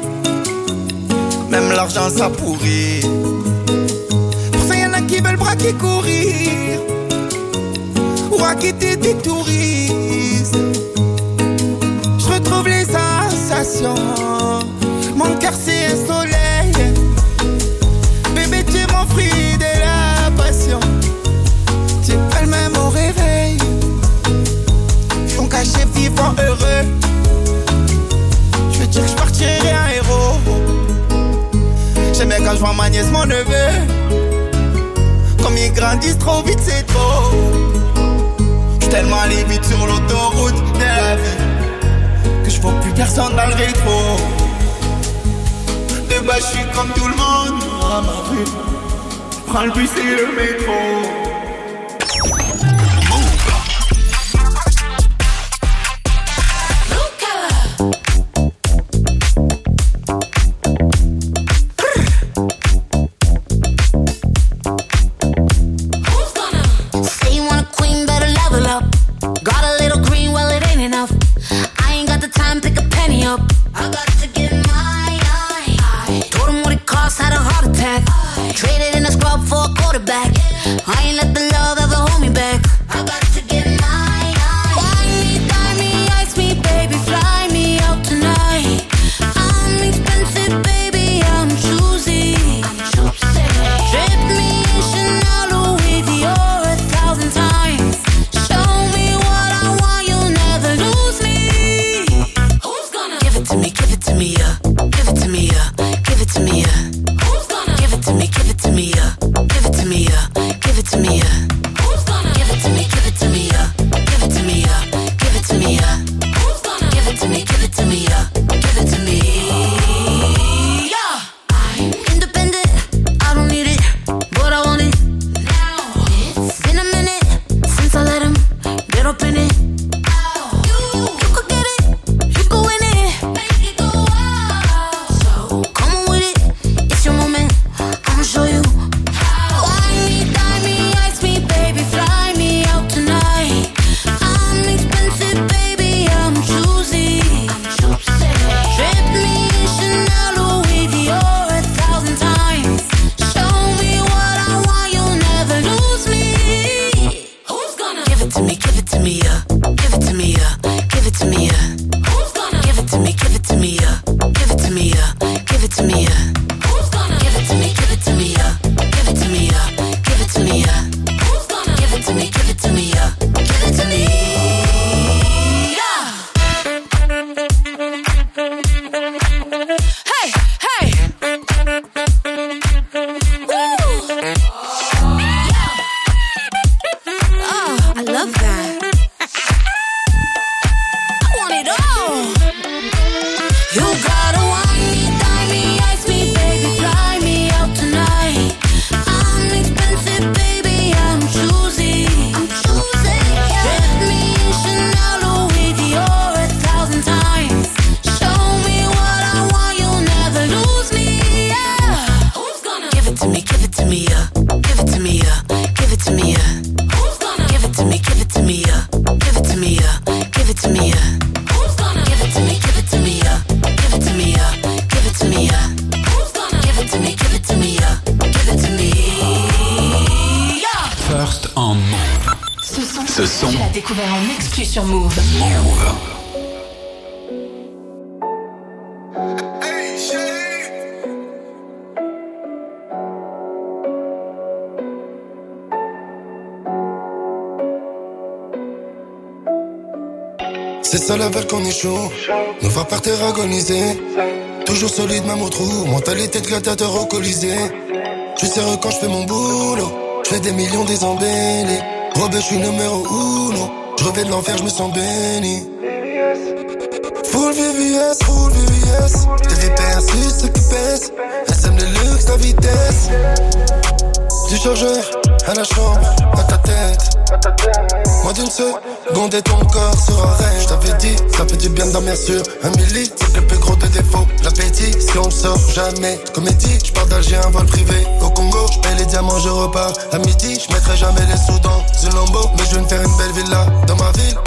Même l'argent ça pourrit. Pour ça y'en a qui veulent braquer courir. Ou raqueter des touristes. Je retrouve les sensations. Mon cœur c'est un soleil. Bébé, tu es mon fruit de la passion. Tu es pas le même au réveil. Ton cachet vivant heureux. Je veux dire que je partirai un héros. J'aime bien quand je vois ma nièce, mon neveu. Comme ils grandissent trop vite, c'est trop. J'suis tellement allé vite sur l'autoroute de la vie que je vois plus personne dans le rétro. De bas j'suis comme tout le monde à ma rue. J'prends le bus et le métro. I ain't let me, yeah. Who's gonna give it to me, give it to me, yeah. Give it to me, yeah. Give it to me, yeah. Who's gonna give it to me, give it to me, yeah. Give it to me, yeah. First on Move. Ce son, Ce son. tu l'as découvert en exclu sur Move. Move. C'est ça la balle qu'on est chaud. Nous va par terre agoniser. Toujours solide même au trou. Mentalité de gladiateur au colisée. Je serre quand je fais mon boulot. Je fais des millions des embellés. Robert, je suis numéro uno. Je reviens de l'enfer, je me sens béni. Full V V S, full V V S. T V P R six, ceux qui pèsent. S M le luxe, la vitesse. Du chargeur à la chambre, à ta tête. Moi d'une seconde et ton corps sera reine. Je t'avais dit, ça fait du bien de dormir sur un milli. C'est le plus gros de défaut, l'appétit. Si on le sort jamais, comédie. Je pars d'Alger, un vol privé au Congo. Je paye les diamants, je repars à midi. Je mettrai jamais les sous dans une lambeau. Mais je vais me faire une belle villa dans ma ville.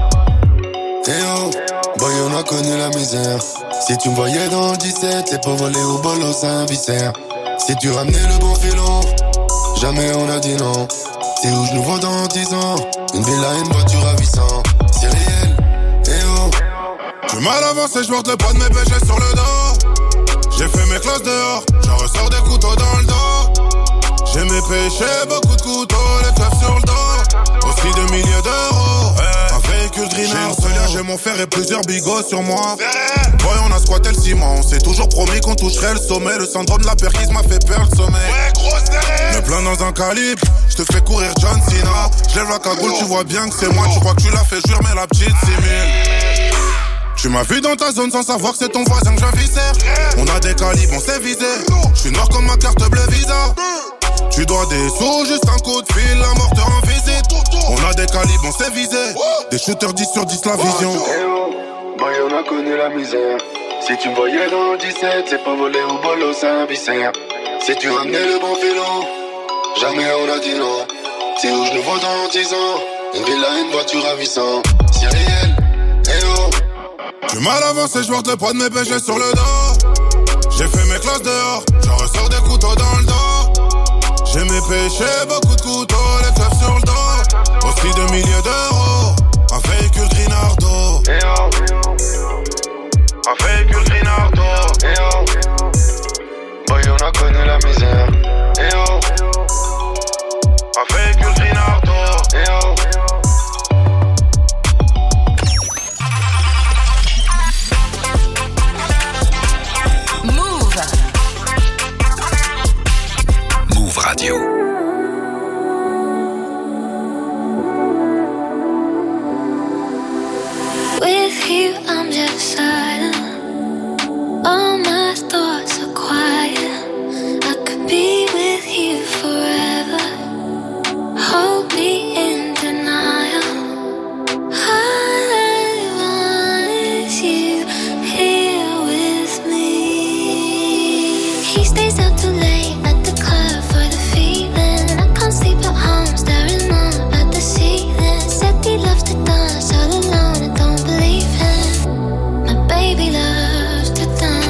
Eh oh, boy on a connu la misère. Si tu me voyais dans le dix-sept, c'est pour voler au bolo, c'est un viscère. Si tu ramenais le bon filon, jamais on a dit non. C'est où je nous vois dans dix ans. Une villa et une voiture ravissante. C'est réel, eh oh. J'suis mal avancé, j'porte de poids de mes péchés sur le dos. J'ai fait mes classes dehors, j'en ressors des couteaux dans le dos. J'ai mes péchés, beaucoup de couteaux, les keufs sur le dos. Aussi deux milliers d'euros, hey. Un véhicule green. J'ai une seule, j'ai mon fer et plusieurs bigots sur moi. Boy, on a squatté le ciment, on s'est toujours promis qu'on toucherait le sommet. Le syndrome de la perquise m'a fait peur le sommeil. Ouais, grosse derrière. Me plein dans un calibre, je te fais courir John Cena. Je lève la cagoule, tu vois bien que c'est moi. Tu crois que tu l'as fait, jure, mais la petite simile. Tu m'as vu dans ta zone sans savoir que c'est ton voisin que j'inviscère. On a des calibres, on s'est visé. Je suis noir comme ma carte bleue Visa. Tu dois des sous, juste un coup de fil, la mort te rend visite. On a des calibres, on s'est visé. Des shooters dix sur dix la vision. Boy, on a connu la misère. Si tu me voyais dans le dix-sept, c'est pas voler au bolo, c'est un viscère. Si tu ramenais le bon filon, jamais on a dit non. C'est où je nous vois dans dix ans. Une villa, une voiture ravissante. C'est réel, eh oh. J'suis mal avancé, j'porte le poids de mes péchés sur le dos. J'ai fait mes classes dehors, j'en ressors des couteaux dans le dos. J'ai mes péchés, beaucoup de couteaux, les keufs sur le dos. Aussi deux milliers d'euros, un véhicule Grinardo. Eh oh. Un véhicule Grinardo. Eh oh. Boy, on a connu la misère. Eh oh. Un véhicule Grinardo. Eh oh. Move. Move Radio. With you, I'm just silent. All my thoughts are quiet. I could be with you forever. Hold me in denial. I want you here with me. He stays out too late at the club for the feeling. I can't sleep at home, staring up at the ceiling. Said he loves to dance all alone. I don't believe him. My baby loves to dance.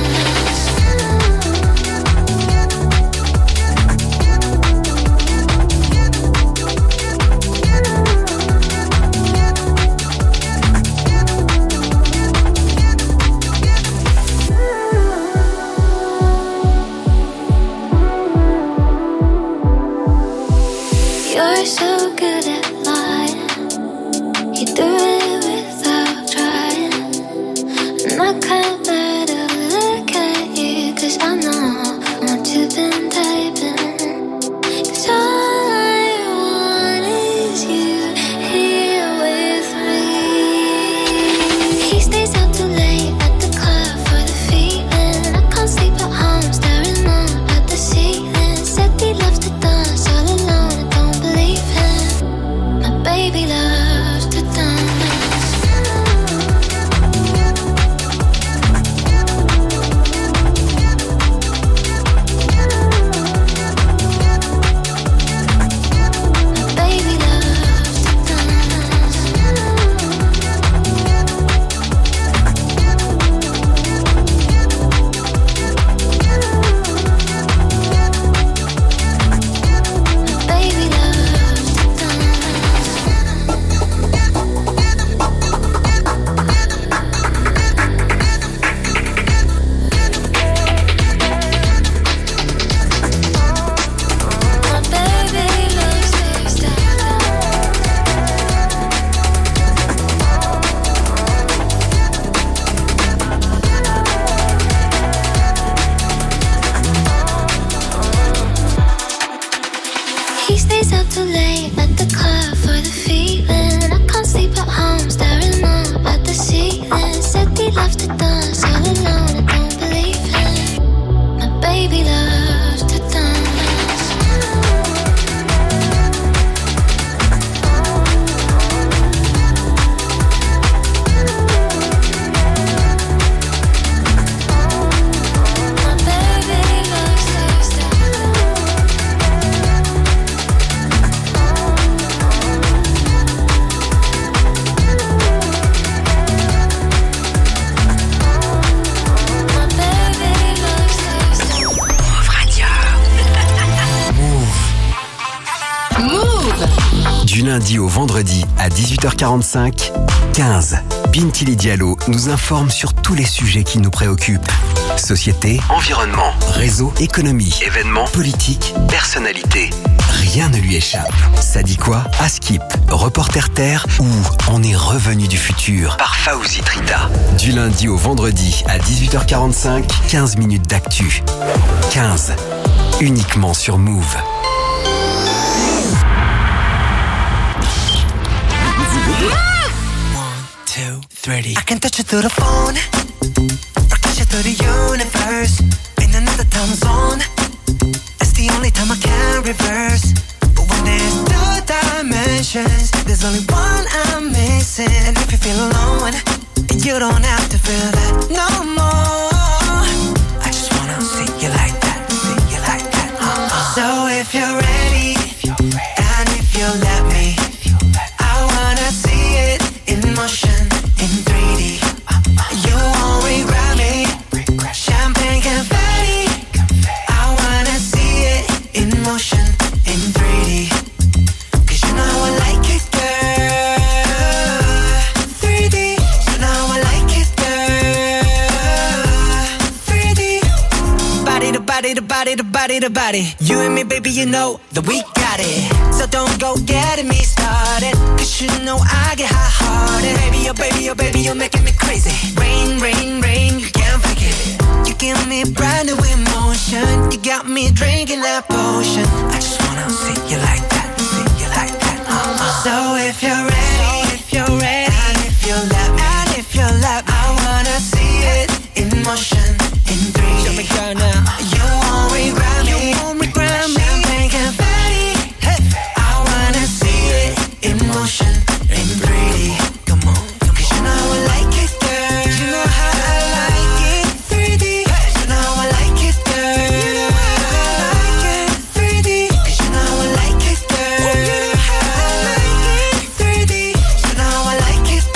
lundi au vendredi à dix-huit heures quarante-cinq, quinze. Bintili Diallo nous informe sur tous les sujets qui nous préoccupent. Société, environnement, réseau, économie, événements, politique, personnalité. Rien ne lui échappe. Ça dit quoi? Askip, Reporter Terre ou On est revenu du futur par Fawzi Trita. Du lundi au vendredi à dix-huit heures quarante-cinq, quinze minutes d'actu. quinze. Uniquement sur Move. Two, three. I can touch you through the phone, or touch you through the universe. In another time zone, it's the only time I can reverse. But when there's two dimensions, there's only one I'm missing. And if you feel alone, you don't have to feel that no more. I just wanna see you like that, see you like that. Uh-uh. So if you're ready, and if you let me, I wanna see it in motion. In three D, you won't regret me. Champagne confetti, I wanna see it in motion. In three D, cause you know I like it, girl. three D, you know I like it, girl. three D, body to body to body to body to body. You and me, baby, you know that we got it. So don't go getting me started, cause you know I get hot-hearted. Baby, oh baby, oh baby, you're making me crazy. Rain, rain, rain, you can't fake it. You give me brand new emotion. You got me drinking that potion. I just wanna see you like that, see you like that. Uh-uh. So if you're ready, so if you're ready, and if you let me, and if you let me, I wanna see it in motion, in three D. Show me girl now. You won't regret me, you won't regret me. Champagne confetti, hey. I wanna see it in motion, in three D. Come on, cause you know I like it, girl. You know how I like it, three D. You know I like it, girl. You know how I like it, three D. Cause you know I like it, girl. You know how I like it, three D. You know I like it,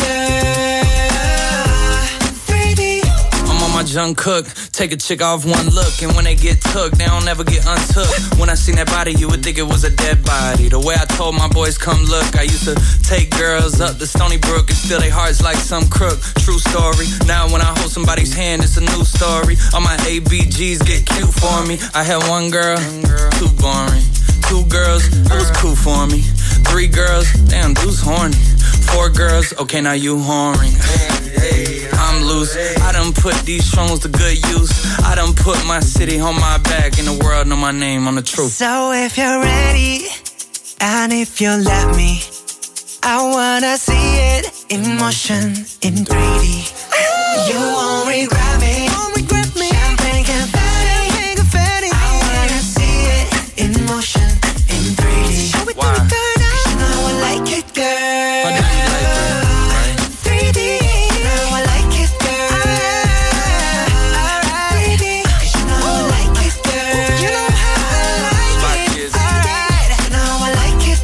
girl. three D. I'm on my Jung Cook. Take a chick off one look, and when they get took, they don't ever get untook. When I seen that body, you would think it was a dead body. The way I told my boys, come look, I used to take girls up to Stony Brook and steal their hearts like some crook. True story. Now when I hold somebody's hand, it's a new story. All my A B Gs get cute for me. I had one girl, too boring. Two girls, it was cool for me. Three girls, damn, dude's horny. Four girls, okay, now you horny. I'm loose. I done put these songs to good use. I done put my city on my back, and the world know my name, I'm the truth. So if you're ready, and if you let me, I wanna see it in motion, in three D. You won't regret me, won't regret me. Champagne confetti, champagne confetti. I wanna see it in motion, in three D. Show it to me, girl, now. 'Cause you know I like it, girl. Why do you like it, right? three D, you know I like it, girl. Alright, three D, 'cause you know I like it, girl. You know how I like it. Alright, you know I like it,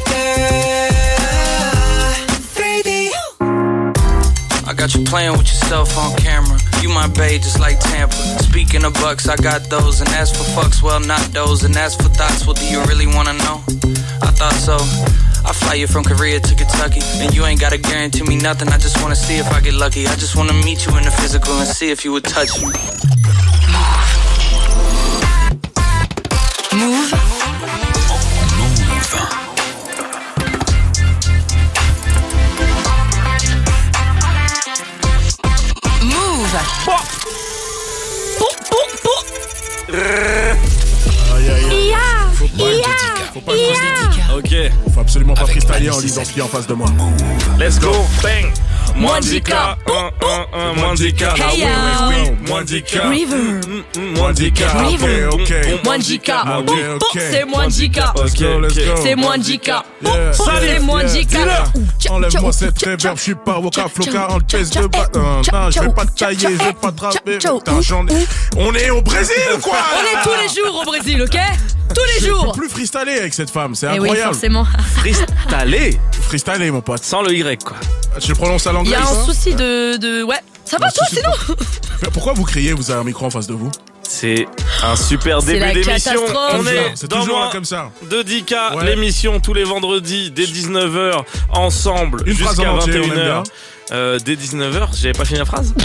girl. three D. I got you playing with yourself on camera. You my babe, just like Tampa. Speaking of bucks, I got those. And as for fucks, well, not those. And as for thoughts, well, do you really wanna know? I thought so. I fly you from Korea to Kentucky, and you ain't gotta guarantee me nothing. I just wanna see if I get lucky. I just wanna meet you in the physical and see if you would touch me. Move. Move. Aïe, aïe, aïe. Faut pas Ia, Faut pas ia. Ok, faut absolument pas freestyler en lisant ce qui est en face de moi. Let's go, bang. Mwandika, un, un, un, Mwandika. Ah oui, oui, oui, Mwandika. River. Mwandika, ok, River. ok. Mwandika. Ok, ok. C'est Mwandika. Let's go, let's go. C'est Mwandika. Yeah. C'est Mwandika. Enlève-moi cette réverb, je suis pas Waka Flocka en pèse de bat. Non, je vais pas te tailler, je vais pas te trapper. Putain, j'en ai. On est au Brésil, quoi! On est tous les jours au Brésil, ok? Tous les Je jours. peux plus freestyler avec cette femme, c'est Eh oui, incroyable. forcément. Freestyler? Freestyler, mon pote. Sans le Y, quoi. Tu le prononces à Il l'anglais, y a ça? un souci de, de... Ouais. Ça va, Un toi, souci sinon? Mais pourquoi vous criez? Vous avez un micro en face de vous? C'est un super C'est début la d'émission. catastrophe. On est C'est dans toujours moins là comme ça. de dix K, Ouais. l'émission tous les vendredis dès dix-neuf heures ensemble Une phrase jusqu'à en entier, vingt et on une aime heures. bien. Euh, dès dix-neuf heures, j'avais pas fini la phrase.